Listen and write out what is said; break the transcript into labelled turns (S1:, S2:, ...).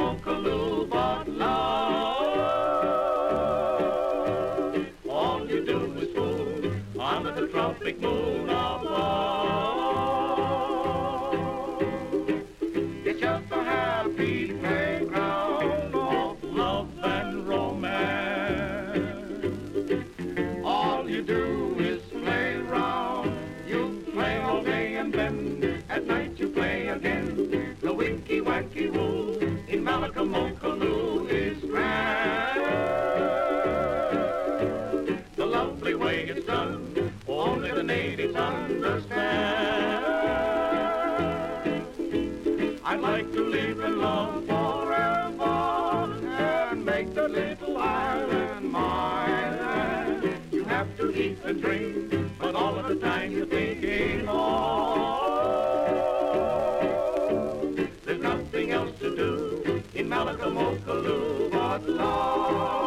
S1: Malcolm but love. All you do is fool under the tropic moon above. It's just a happy playground of love and romance. All you do is play round. You play all day and then at night you play again. The winky wanky woo in Malcolm is grand. The lovely way it's done, only the natives understand. I'd like to live in love forever and make the little island mine. You have to eat and drink, but all of the time you're thinking, oh, there's nothing else to do in Malcolm but love.